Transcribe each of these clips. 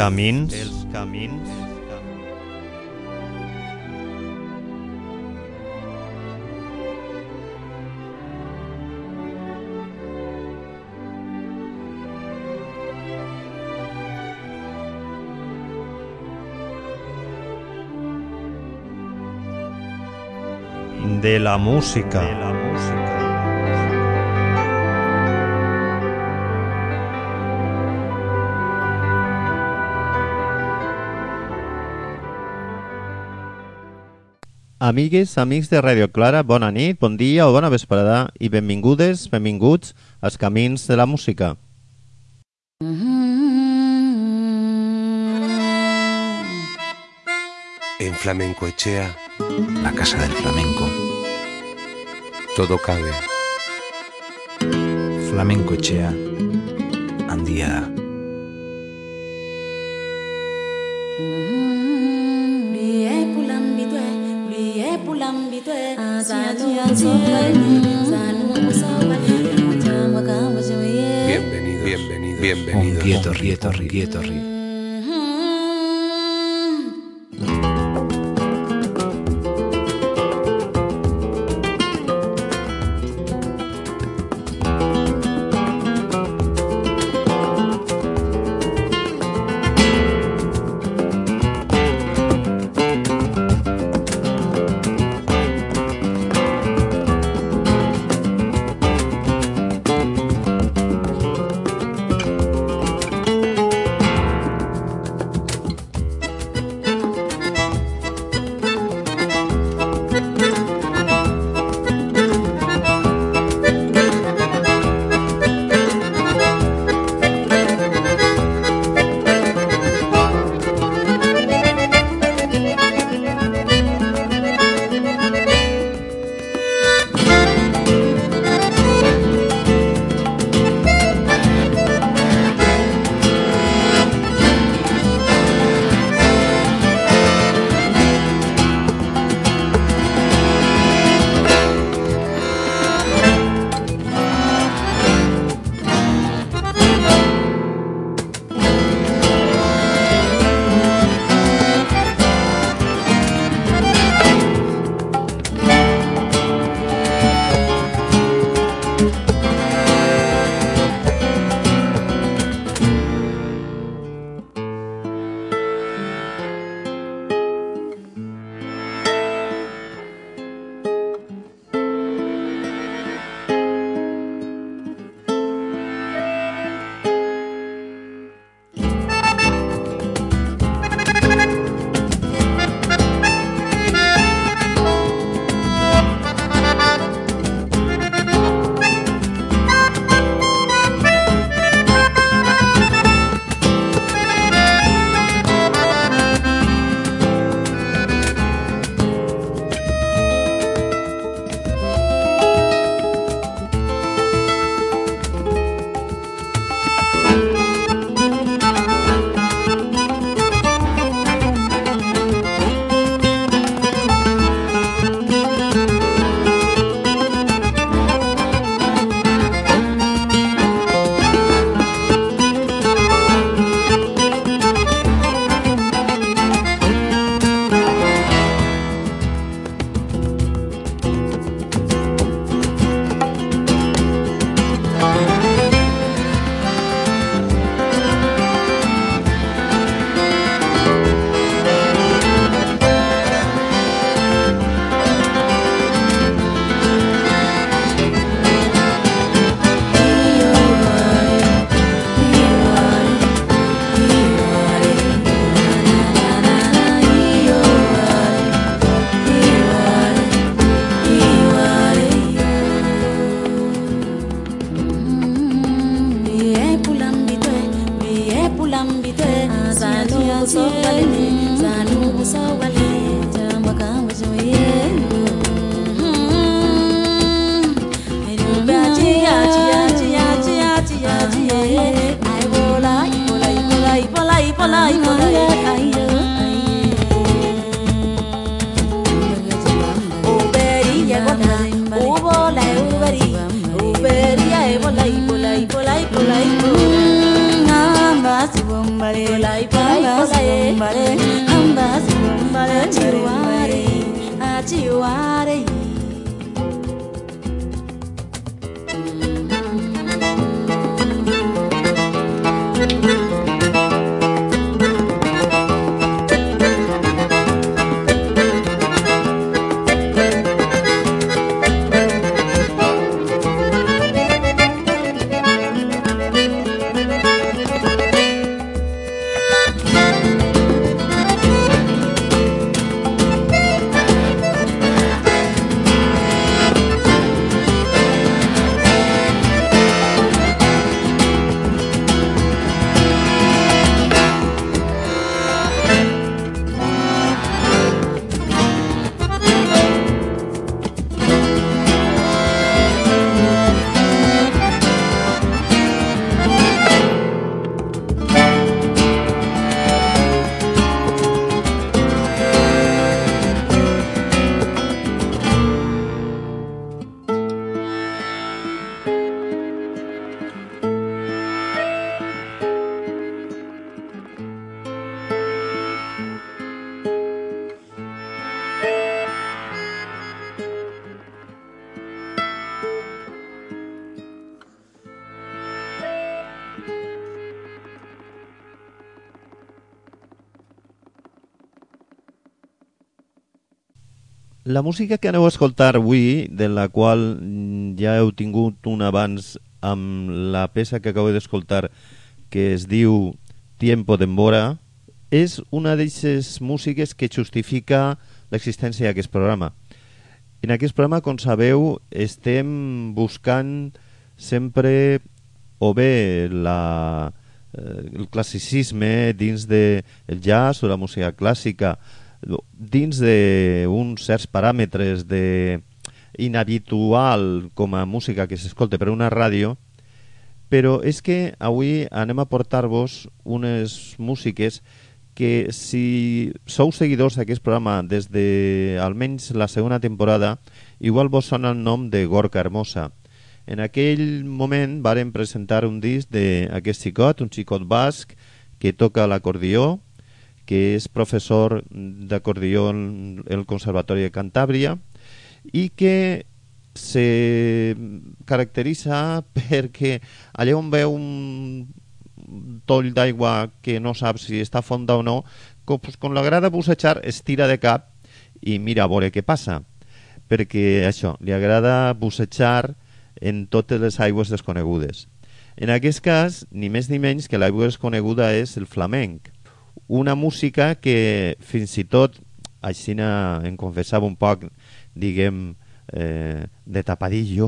camins. De la música. Amigues, amics de Radio Clara, bona nit, bon dia o bona vesprada i benvingudes, benvinguts als Camins de la Música. En Flamenco Etxea, la casa del flamenco. todo cabe. Flamenco Etxea, handia da. Bienvenido. Ongietorri. areia. La música que aneu a escoltar avui, de la qual ja heu tingut un abans amb la peça que acabeu d'escoltar, que es diu Tiempo d'Embora, és una d'aquestes músiques que justifica l'existència d'aquest programa. En aquest programa, com sabeu, estem buscant sempre o bé el classicisme dins del jazz o la música clàssica, dins d'uns certs paràmetres inhabitual com a música que s'escolta per una ràdio, però és que avui anem a portar-vos unes músiques que, si sou seguidors d'aquest programa des de almenys la segona temporada, igual vos sona el nom de Gorka Hermosa. En aquell moment varen presentar un disc d'aquest xicot, un xicot basc que toca l'acordió, que és professor d'acordió en el Conservatori de Cantàbria i que se caracteritza perquè allà on veu un toll d'aigua que no sap si està fonda o no, com l'agrada bussejar, es tira de cap i mira a veure què passa, perquè això, li agrada bussejar en totes les aigües desconegudes. En aquest cas, ni més ni menys que l'aigua desconeguda és el flamenc, una música que fins i tot, així em confessava un poc, diguem, de tapadillo,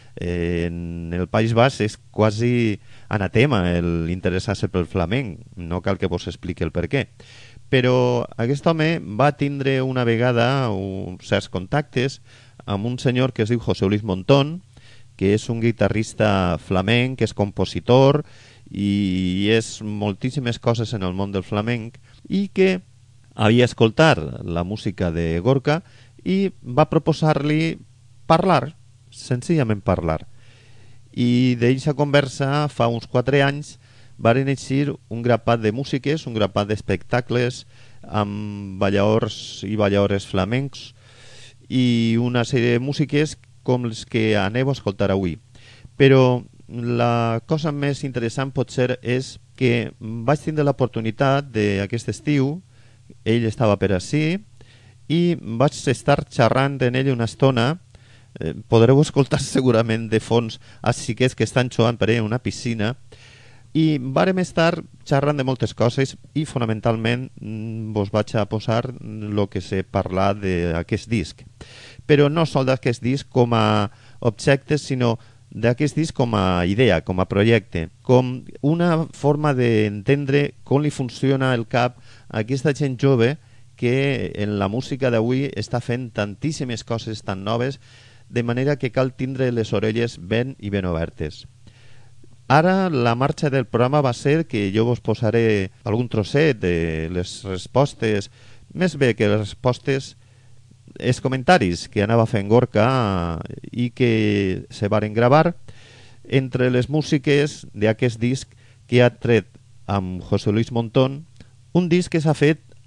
en el País Basc és quasi anatema l'interessar-se pel flamenc, no cal que vos expliqui el per què. Però aquest home va tindre una vegada uns certs contactes amb un senyor que es diu José Luis Montón, que és un guitarrista flamenc, que és compositor i és moltíssimes coses en el món del flamenc, i que havia escoltat la música de Gorka i va proposar-li parlar, senzillament parlar. I d'aquesta conversa, fa uns 4 anys, varen eixir un grapat de músiques, un grapat d'espectacles amb balladors i balladores flamencs i una sèrie de músiques com les que aneu a escoltar avui. Però la cosa més interessant potser és que vaig tindre l'oportunitat d'aquest estiu, ell estava per ací, i vaig estar xerrant en ell una estona. Podreu escoltar segurament de fons els xiquets que estan jugant per ell en una piscina, i vàrem estar xerrant de moltes coses i fonamentalment vos vaig a posar el que sé parlar d'aquest disc. Però no sol d'aquest disc com a objecte, sinó d'aquest disc com a idea, com a projecte, com una forma d'entendre com li funciona el cap a aquesta gent jove que en la música d'avui està fent tantíssimes coses tan noves, de manera que cal tindre les orelles ben i ben obertes. Ara la marxa del programa va ser que jo vos posaré algun trosset de les respostes, més bé que les respostes, els comentaris que anava fent Gorka i que se varen gravar entre les músiques d'aquest disc que ha tret amb José Luis Montón, un disc que s'ha fet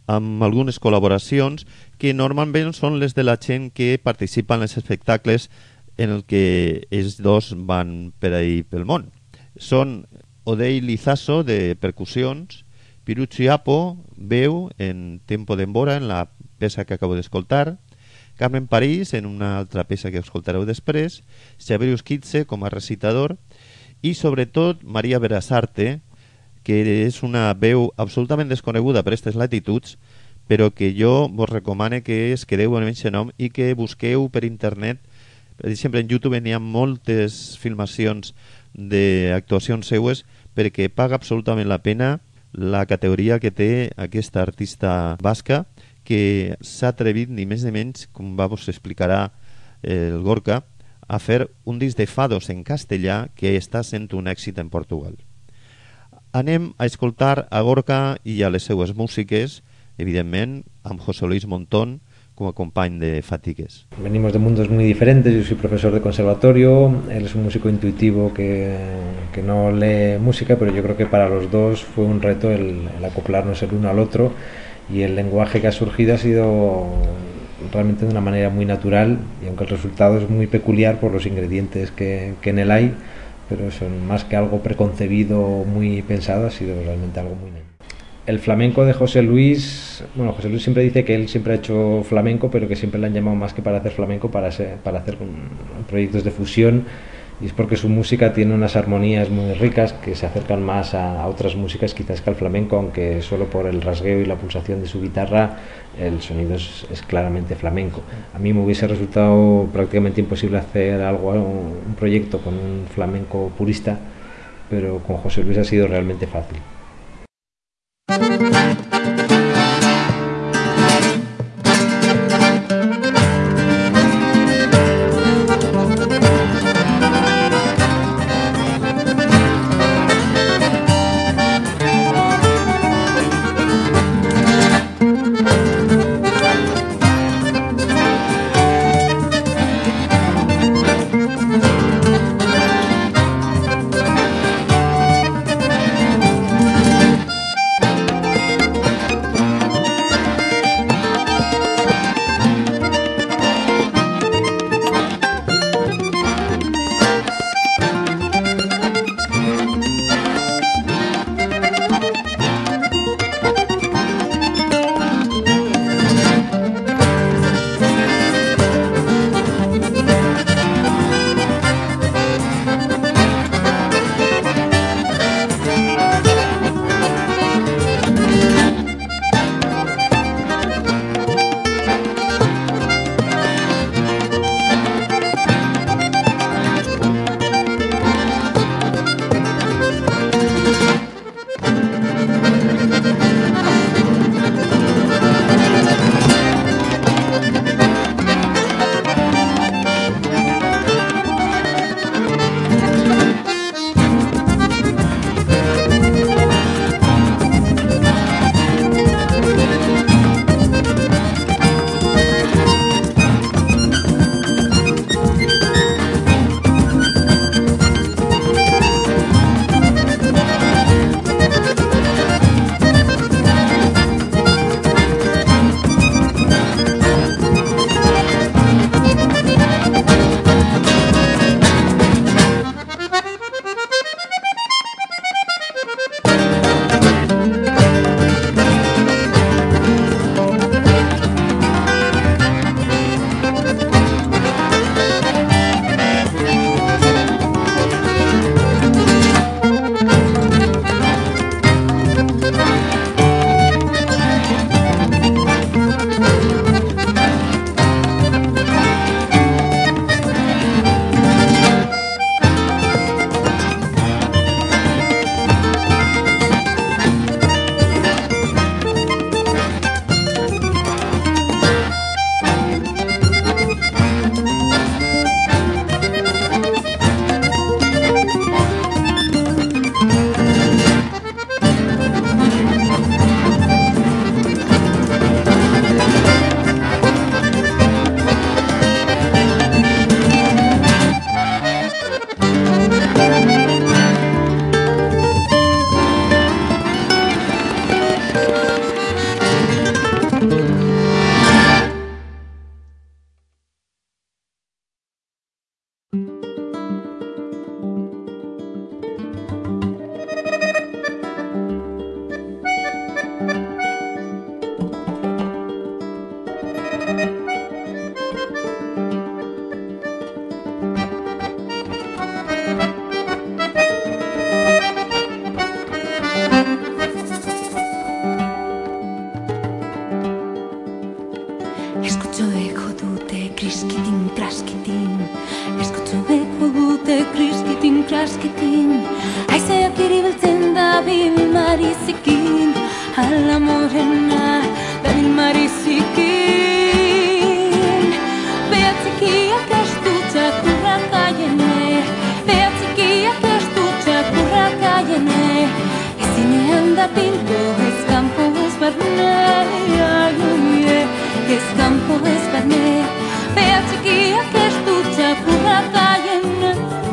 amb algunes col·laboracions que normalment són les de la gent que participa en els espectacles en el que ells dos van per ahir pel món. Són Odey Lizaso, de percussions, Pirucci Apo, veu en Tempo d'Embora, en la peça que acabo d'escoltar, Carmen París, en una altra peça que escoltareu després, Xavier Usquitze com a recitador i sobretot Maria Berasarte, que és una veu absolutament desconeguda per aquestes latituds, però que jo vos recomano que es quedeu en aquest nom i que busqueu per internet. Per exemple, en YouTube n'hi ha moltes filmacions d'actuacions seues perquè paga absolutament la pena la categoria que té aquesta artista basca, que s'ha atrevit ni més ni menys, com vos explicarà el Gorka, a fer un disc de fados en castellà que està sent un èxit en Portugal. Anem a escoltar a Gorka i a les seues músiques, evidentment, amb José Luis Montón como company de Fatigues. Venimos de mundos muy diferentes. Yo soy profesor de conservatorio, él es un músico intuitivo que no lee música, pero yo creo que para los dos fue un reto el acoplarnos el uno al otro, y el lenguaje que ha surgido ha sido realmente de una manera muy natural, y aunque el resultado es muy peculiar por los ingredientes que en él hay, pero son más que algo preconcebido, muy pensado, ha sido realmente algo muy... El flamenco de José Luis, bueno, José Luis siempre dice que él siempre ha hecho flamenco, pero que siempre le han llamado más que para hacer flamenco, para hacer proyectos de fusión, y es porque su música tiene unas armonías muy ricas que se acercan más a otras músicas quizás que al flamenco, aunque solo por el rasgueo y la pulsación de su guitarra el sonido es claramente flamenco. A mí me hubiese resultado prácticamente imposible hacer un proyecto con un flamenco purista, pero con José Luis ha sido realmente fácil. esketin Aizeak iribiltzen da bil marizikin Ala morena da bil marizikin Behatzikiak estu txakurrak aiene Behatzikiak estu txakurrak aiene Ezinean da pinto ez kampo ez barne Ez kampo ez barne Behatzikiak estu txakurrak aiene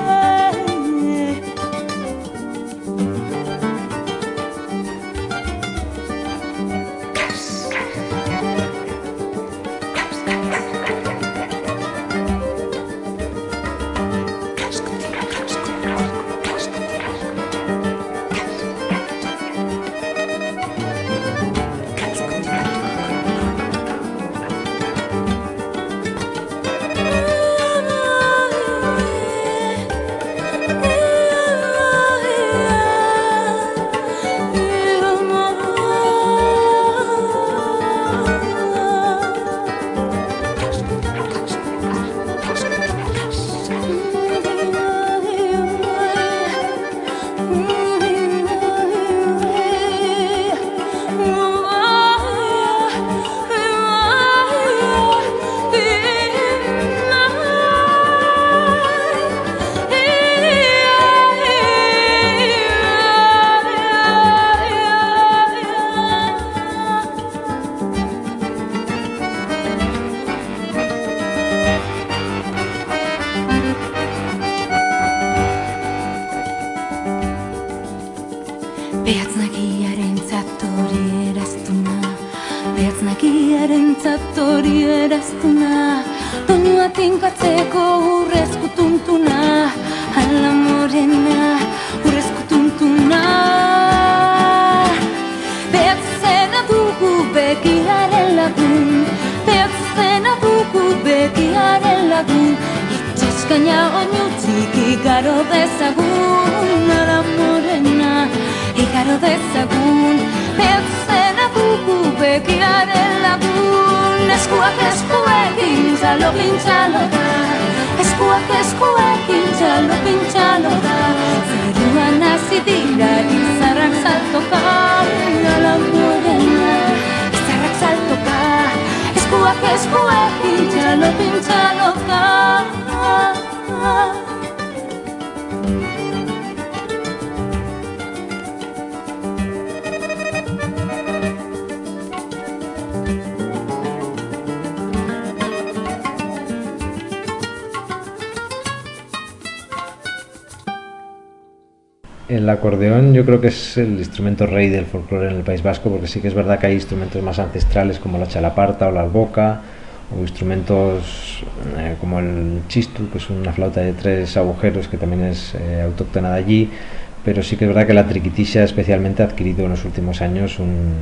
El acordeón yo creo que es el instrumento rey del folclore en el País Vasco, porque sí que es verdad que hay instrumentos más ancestrales como la chalaparta o la alboca, o instrumentos como el chistu, que es una flauta de 3 agujeros que también es autóctona de allí, pero sí que es verdad que la triquitisha especialmente ha adquirido en los últimos años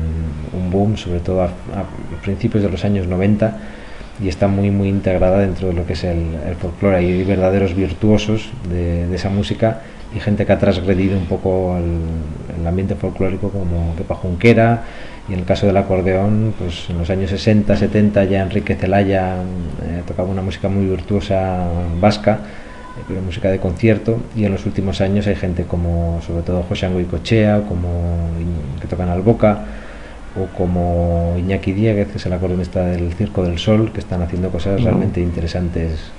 un boom, sobre todo a principios de los años 90, y está muy integrada dentro de lo que es el folclore. Hay verdaderos virtuosos de esa música y gente que ha transgredido un poco el ambiente folclórico, como Kepa Junquera, y en el caso del acordeón, pues en los años 60, 70 ya Enrique Celaya tocaba una música muy virtuosa vasca, pero música de concierto, y en los últimos años hay gente como sobre todo José Goicoechea, que tocan alboca, o como Iñaki Dieguez, que es el acordeonista del Circo del Sol, que están haciendo cosas realmente interesantes.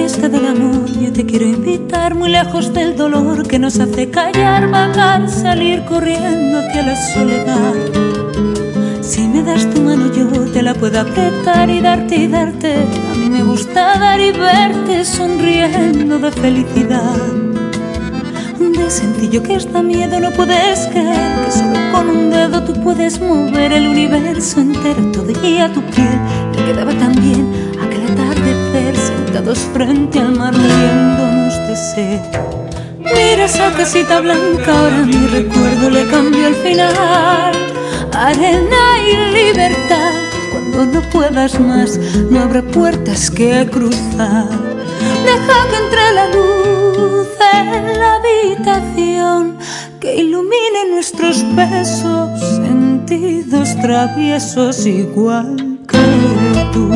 oeste del amor yo te quiero invitar, muy lejos del dolor que nos hace callar, vagar, salir corriendo hacia la soledad. Si me das tu mano yo te la puedo apretar y darte, a mí me gusta dar y verte sonriendo de felicidad. De sencillo que esta miedo no puedes creer, que solo con un dedo tú puedes mover el universo entero, todo y a tu piel le quedaba tan bien aquel atardecer, sentados frente al mar muriéndonos de sed. Mira esa casita blanca, ahora mi recuerdo le cambió el final. Arena y libertad, cuando no puedas más no habrá puertas que cruzar. Deja que entre la luz en la habitación, que ilumine nuestros besos, sentidos traviesos igual que tú.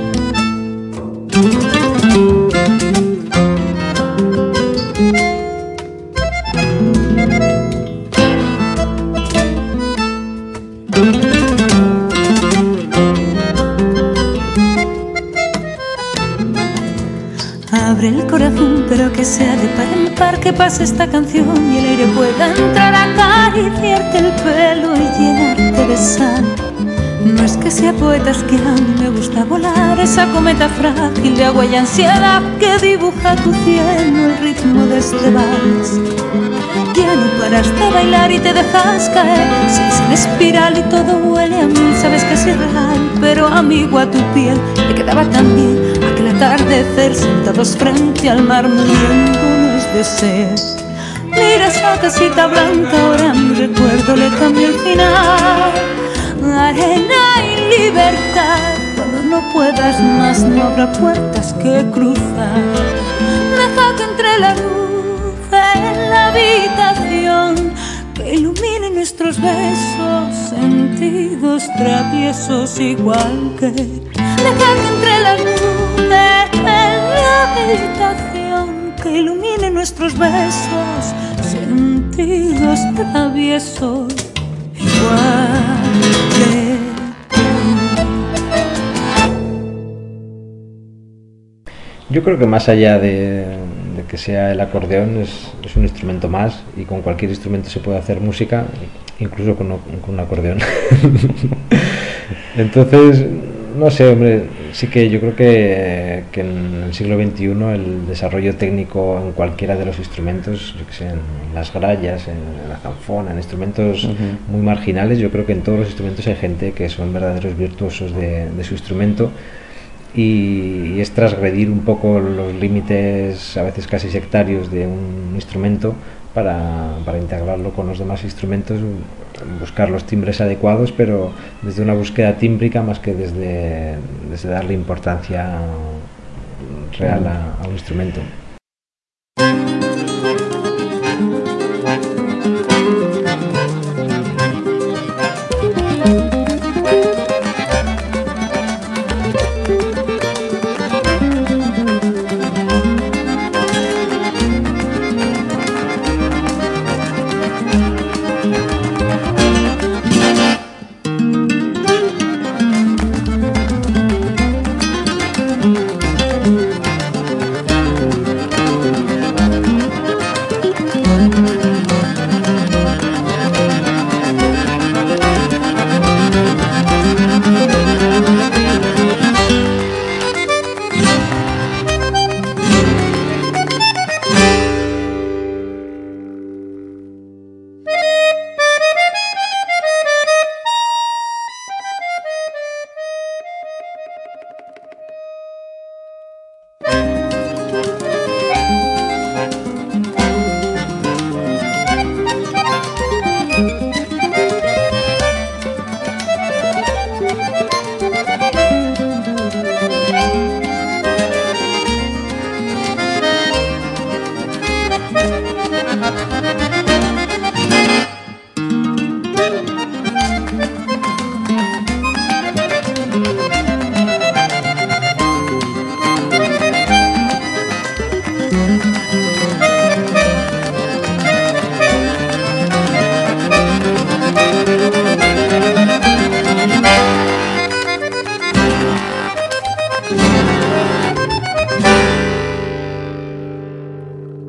Abre el corazón, pero que sea de par en par, que pase esta canción y el aire pueda entrar a acariciarte el pelo y llenarte de sal. No es que sea poeta, es que a mí me gusta volar, esa cometa frágil de agua y ansiedad que dibuja tu cielo, el ritmo de este vals. Ya no paras de bailar y te dejas caer, sigues en espiral y todo huele a mí. Sabes que es irreal, pero amigo a tu piel le quedaba tan bien aquel atardecer, sentados frente al mar muriéndonos de sed. Mira esa casita blanca, ahora a mi recuerdo le cambió el final. Arena y libertad, cuando no puedas más no habrá puertas que cruzar. Deja que entre la luz en la habitación, que ilumine nuestros besos, sentidos traviesos igual que. Deja que entre la luz en la habitación, que ilumine nuestros besos, sentidos traviesos igual que tú. Yo creo que más allá de que sea el acordeón, es un instrumento más, y con cualquier instrumento se puede hacer música, incluso con un acordeón. Entonces, no sé, hombre, sí que yo creo que en el siglo XXI el desarrollo técnico en cualquiera de los instrumentos, yo que sé, en las grallas, en la zanfona, en instrumentos muy marginales, yo creo que en todos los instrumentos hay gente que son verdaderos virtuosos de su instrumento, y es transgredir un poco los límites a veces casi sectarios de un instrumento para integrarlo con los demás instrumentos, buscar los timbres adecuados, pero desde una búsqueda tímbrica más que desde darle importancia real a un instrumento.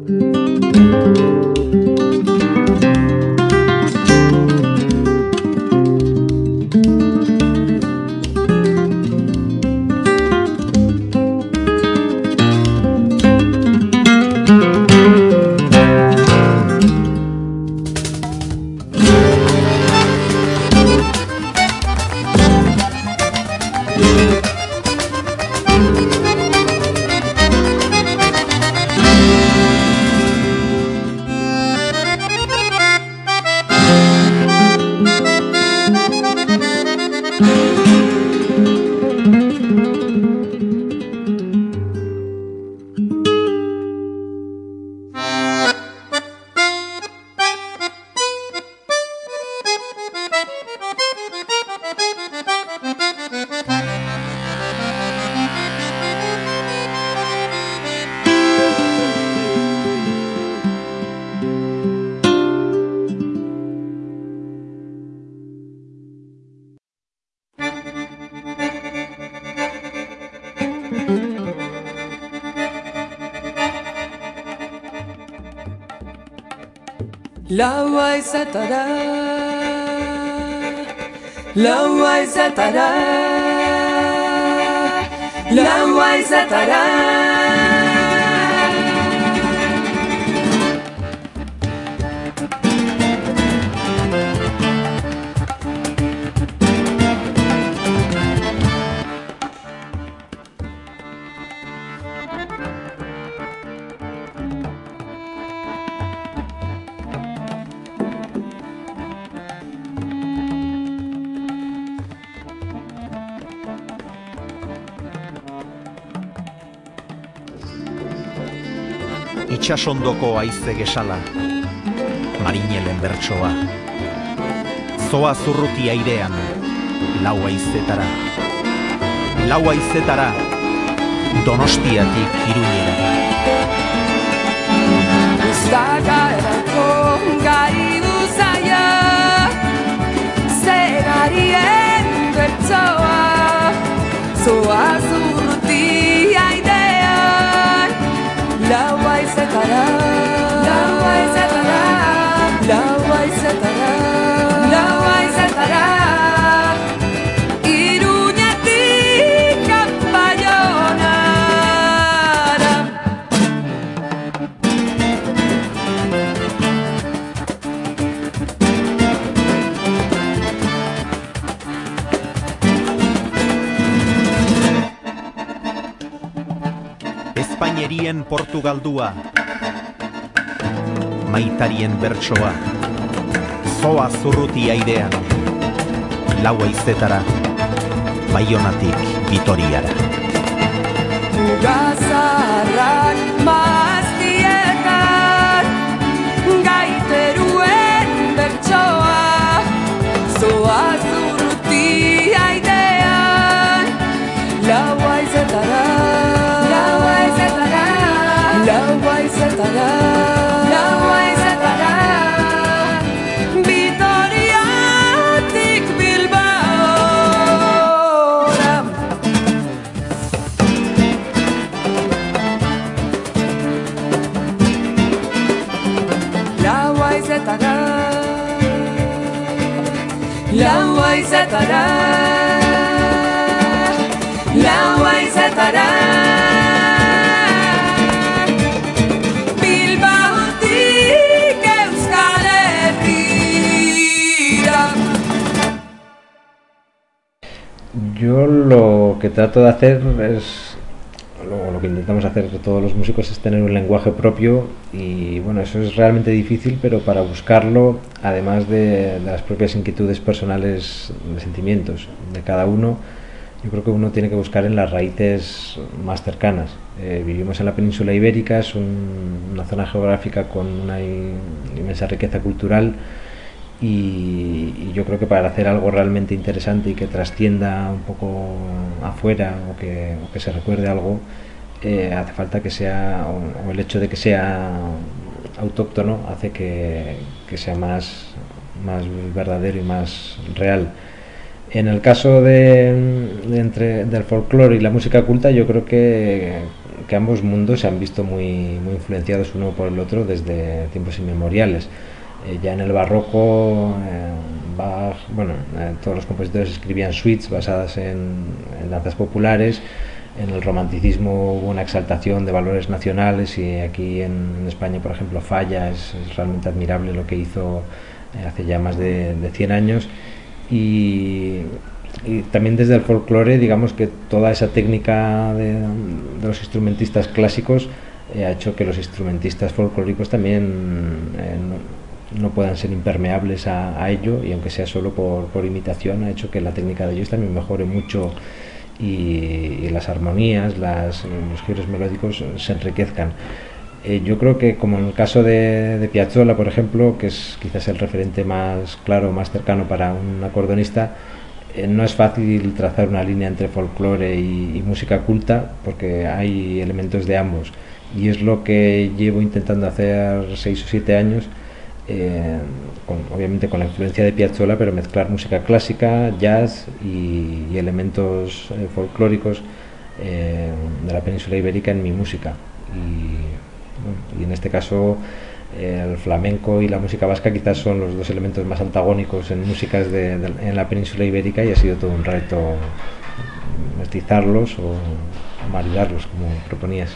Laua izatara, laua izatara, laua izatara. Itxasondoko haize gesala, marinelen bertsoa, zoa zurruti airean, lau haizetara, Donostiatik Iruñera. Uztaka erako gai uzaia, zegarien bertsoa, zoa zurruti airean, lau haizetara, lau haizetara, lau haizetara, lau haizetara. Iruñetik Bayonara. Espainierien Portugaldua, maitarien bertsoa, zoa zurruti airean, lau haizetara, Baionatik Vitoriara. Gazarrak maztietan, gaiteruen bertsoa, zoa zurruti airean, lau haizetara. Laua izatara, Vitoriatik Bilbaora. Laua izatara, laua izatara, laua izatara. Yo lo que trato de hacer es, lo que intentamos hacer todos los músicos es tener un lenguaje propio y bueno, eso es realmente difícil, pero para buscarlo, además de las propias inquietudes personales, de sentimientos de cada uno, yo creo que uno tiene que buscar en las raíces más cercanas. Vivimos en la península ibérica, es una zona geográfica con una inmensa riqueza cultural. Y yo creo que para hacer algo realmente interesante y que trascienda un poco afuera o que se recuerde algo, hace falta que sea, o el hecho de que sea autóctono hace que sea más verdadero y más real. En el caso del folclore y la música culta, yo creo que que ambos mundos se han visto muy influenciados uno por el otro desde tiempos inmemoriales. Ya en el barroco, Bach, todos los compositores escribían suites basadas en danzas populares. En el romanticismo hubo una exaltación de valores nacionales, y aquí en España, por ejemplo, Falla es realmente admirable lo que hizo hace ya más de 100 años. Y también desde el folclore, digamos que toda esa técnica de los instrumentistas clásicos ha hecho que los instrumentistas folclóricos también no puedan ser impermeables a ello, y aunque sea solo por imitación, ha hecho que la técnica de ellos también mejore mucho, y las armonías, los giros melódicos se enriquezcan. Yo creo que, como en el caso de Piazzolla, por ejemplo, que es quizás el referente más claro, más cercano para un acordeonista, no es fácil trazar una línea entre folclore y música culta, porque hay elementos de ambos, y es lo que llevo intentando hacer 6 o 7 años, obviamente con la influencia de Piazzolla, pero mezclar música clásica, jazz y elementos folclóricos de la península ibérica en mi música. Y en este caso el flamenco y la música vasca quizás son los dos elementos más antagónicos en músicas en la península ibérica, y ha sido todo un reto mestizarlos o maridarlos, como proponías.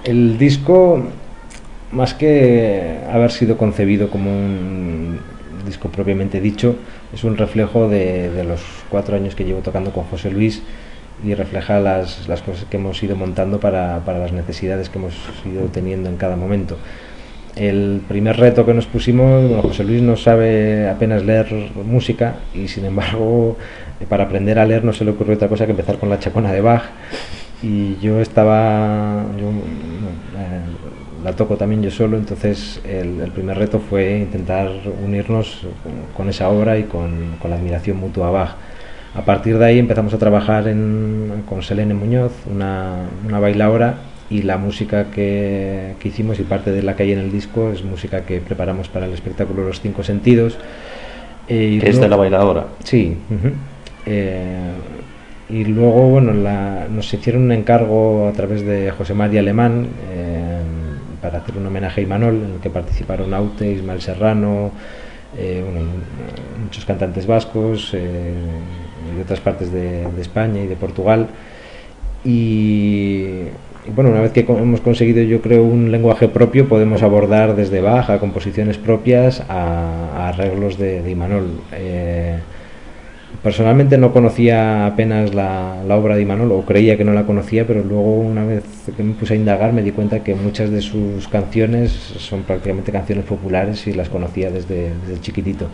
El disco, más que haber sido concebido como un disco propiamente dicho, es un reflejo de los 4 años que llevo tocando con José Luis, y refleja las cosas que hemos ido montando para las necesidades que hemos ido teniendo en cada momento. El primer reto que nos pusimos, bueno, José Luis no sabe apenas leer música, y sin embargo para aprender a leer no se le ocurrió otra cosa que empezar con la Chacona de Bach, y la toco también yo solo. Entonces el primer reto fue intentar unirnos con esa obra y con la admiración mutua a Bach. A partir de ahí empezamos a trabajar con Selene Muñoz, una bailaora, y la música que hicimos y parte de la que hay en el disco es música que preparamos para el espectáculo Los Cinco Sentidos. ¿Que es de la bailaora? Sí. Y luego, bueno, nos hicieron un encargo a través de José María Alemán para hacer un homenaje a Imanol, en el que participaron Aute, Ismael Serrano, muchos cantantes vascos de otras partes de España y de Portugal. Y bueno, una vez que hemos conseguido, yo creo, un lenguaje propio, podemos abordar desde Bach a composiciones propias a arreglos de Imanol. Personalmente no conocía apenas la obra de Imanol, o creía que no la conocía, pero luego, una vez que me puse a indagar, me di cuenta que muchas de sus canciones son prácticamente canciones populares y las conocía desde chiquitito.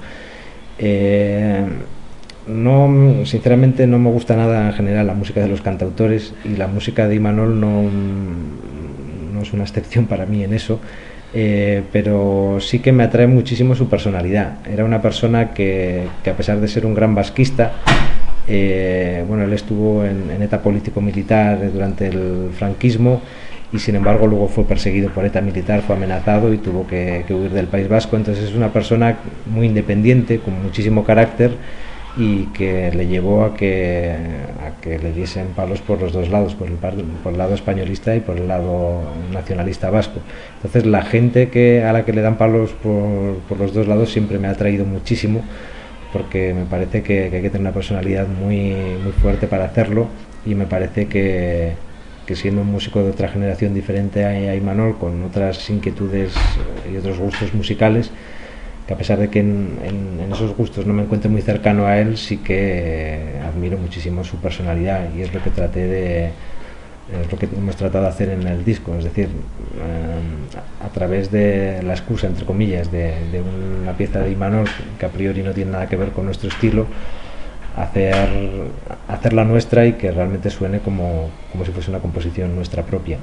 Sinceramente no me gusta nada en general la música de los cantautores, y la música de Imanol no es una excepción para mí en eso. Pero sí que me atrae muchísimo su personalidad. Era una persona que a pesar de ser un gran basquista, bueno, él estuvo en ETA político-militar durante el franquismo, y sin embargo luego fue perseguido por ETA militar, fue amenazado y tuvo que huir del País Vasco. Entonces es una persona muy independiente, con muchísimo carácter, y que le llevó a que le diesen palos por los dos lados, por el lado españolista y por el lado nacionalista vasco. Entonces la gente a la que le dan palos por los dos lados siempre me ha atraído muchísimo, porque me parece que hay que tener una personalidad muy, muy fuerte para hacerlo, y me parece que siendo un músico de otra generación diferente a Imanol, con otras inquietudes y otros gustos musicales, que a pesar de que en esos gustos no me encuentro muy cercano a él, sí que admiro muchísimo su personalidad, y es lo que es lo que hemos tratado de hacer en el disco. Es decir, a través de la excusa, entre comillas, de una pieza de Imanol que a priori no tiene nada que ver con nuestro estilo, hacerla nuestra, y que realmente suene como si fuese una composición nuestra propia.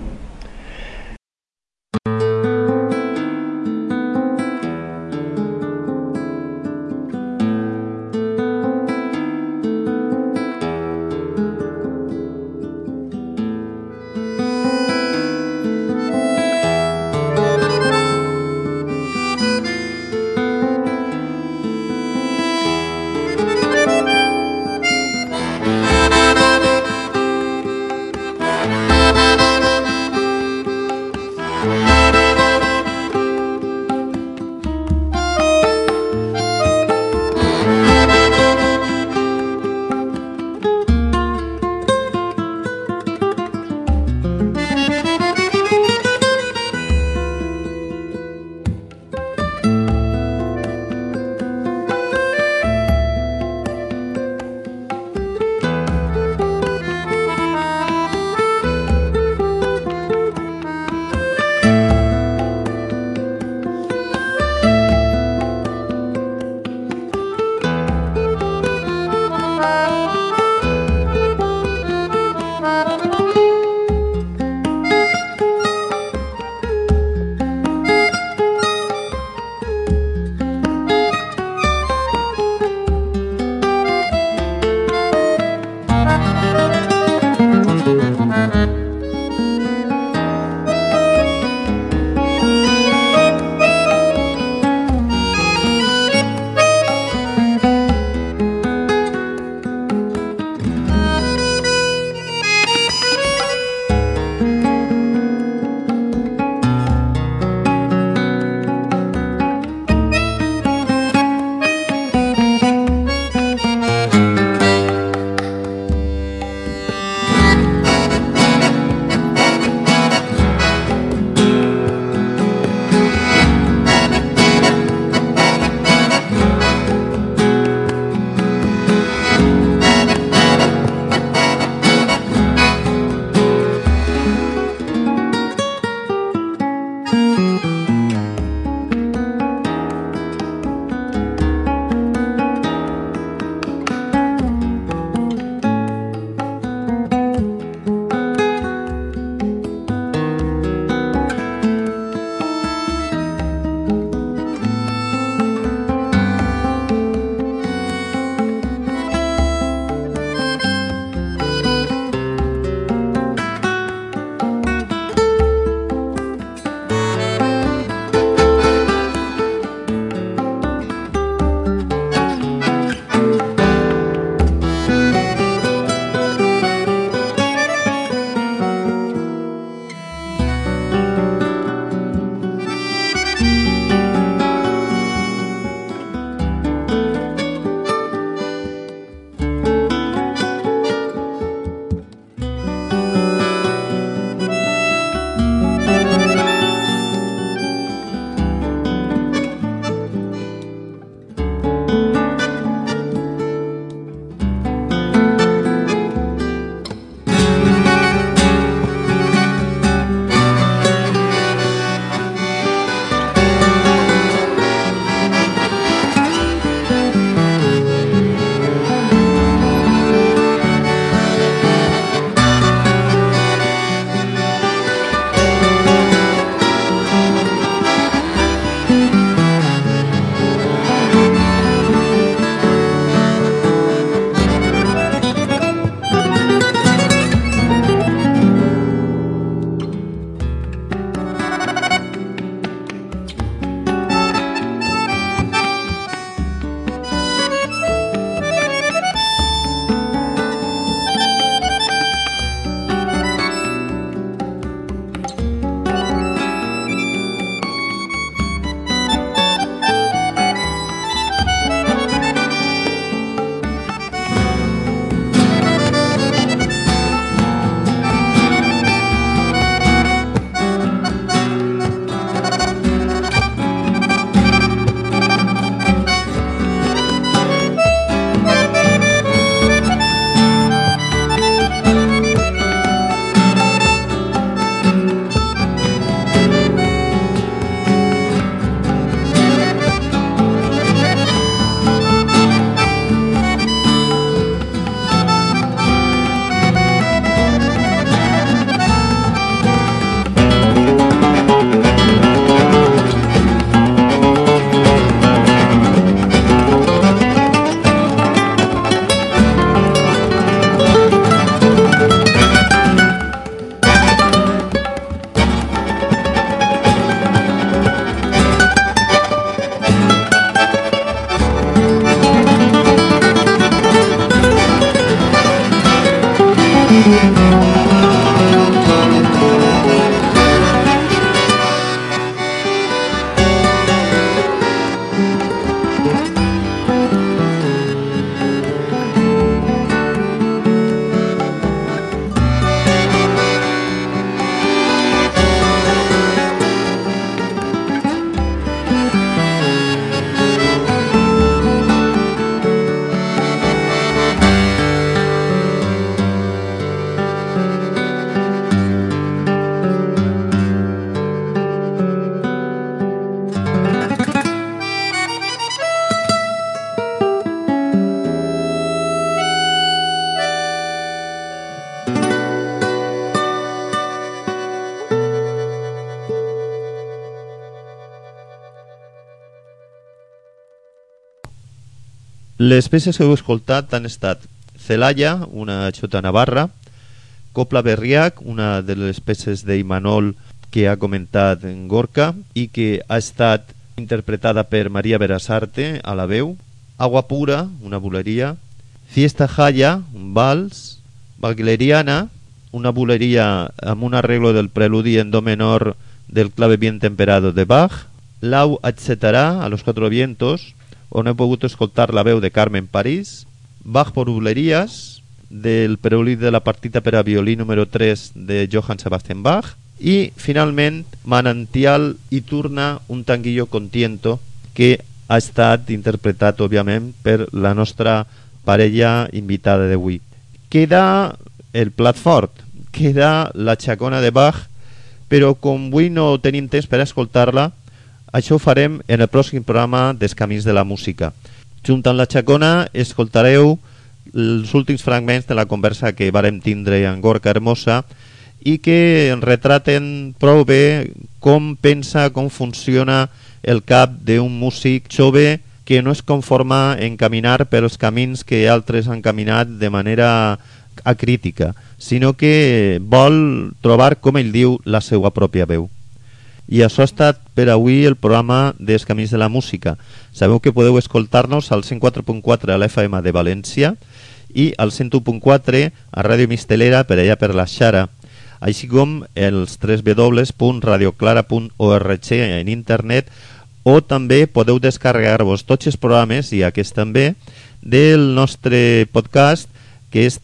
Les peces que heu escoltat han estat Celaya, una xota navarra, Copla Berriac, una de les peces d'Imanol que ha comentat en Gorka i que ha estat interpretada per Maria Berasarte a la veu, Agua Pura, una buleria, Fiesta Jaya, un vals, Wagneriana, una buleria amb un arreglo del preludi en do menor del clave bien temperado de Bach, Lau Etcétera, a los cuatro vientos, on he pogut escoltar la veu de Carmen París, Bach por buleries, del preludi de la partita per a violí número 3 de Johann Sebastian Bach, i finalment Manantial i Turna, un tanguillo con tiento, que ha estat interpretat òbviament per la nostra parella invitada d'avui. Queda el plat fort, queda la xacona de Bach, però com avui no tenim temps per escoltar-la, això ho farem en el pròxim programa dels Camins de la Música. Junt amb la xacona escoltareu els últims fragments de la conversa que vàrem tindre en Gorka Hermosa i que retraten prou bé com pensa, com funciona el cap d'un músic jove que no es conforma en caminar per els camins que altres han caminat de manera acrítica, sinó que vol trobar, com ell diu, la seva pròpia veu. I això ha estat per avui el programa dels Camins de la Música. Sabeu que podeu escoltar-nos al 104.4 a l'FM de València i al 101.4 a Ràdio Mistelera per allà per la Xara, així com els www.radioclara.org en internet, o també podeu descarregar-vos tots els programes, i aquests també, del nostre podcast, que és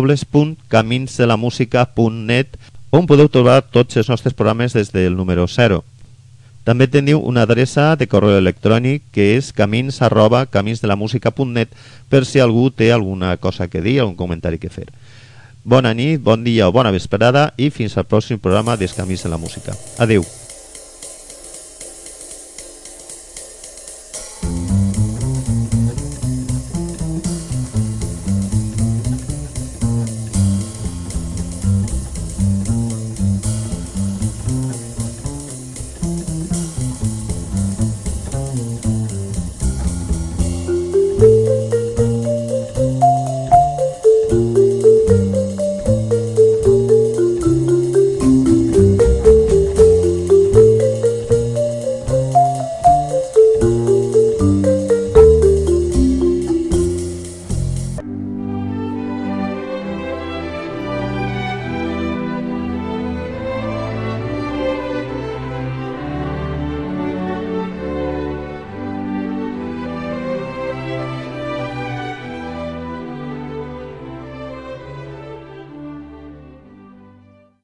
www.caminsdelamusica.net, on podeu trobar tots els nostres programes des del número 0. També teniu una adreça de correu electrònic que és camins@caminsdelamusica.net per si algú té alguna cosa que dir, algun comentari que fer. Bona nit, bon dia o bona vesprada i fins al pròxim programa dels Camins de la Música. Adeu.